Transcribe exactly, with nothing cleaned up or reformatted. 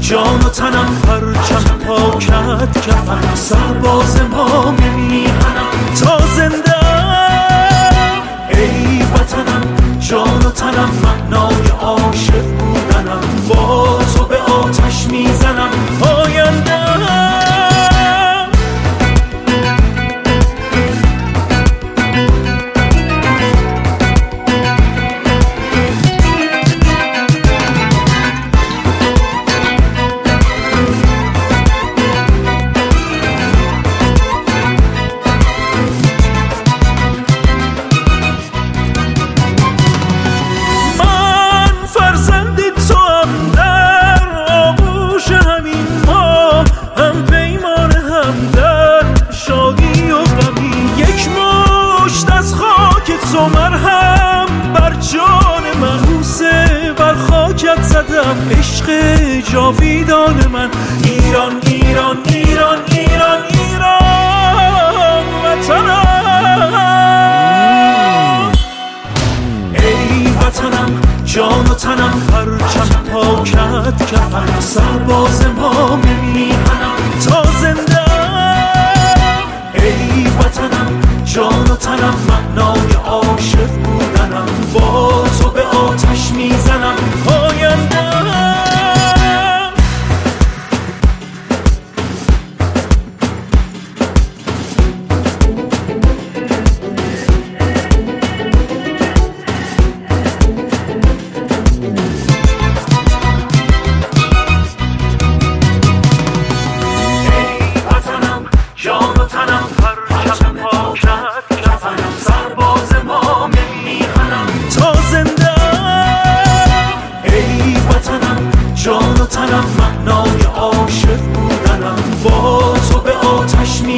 جان و تنم پرچم پاکت کفن سرباز ما میهنم تا زنده ای وطنم جان و تنم معنای عاشق بودنم با تو به آتش میزنم آینده تو مرهم بر جان محبوسه بر خاکت زدم عشق جاویدان من ایران ایران ایران ایران ایران وطنم ای وطنم جان و تنم پرچم پاکت کفن سرباز ما میهنم تا زنده ای وطنم جان و تنم معنای عاشق بودنم با تو به آتش میزنم آینده جان و تنم معنای عاشق بودنم با تو به آتش می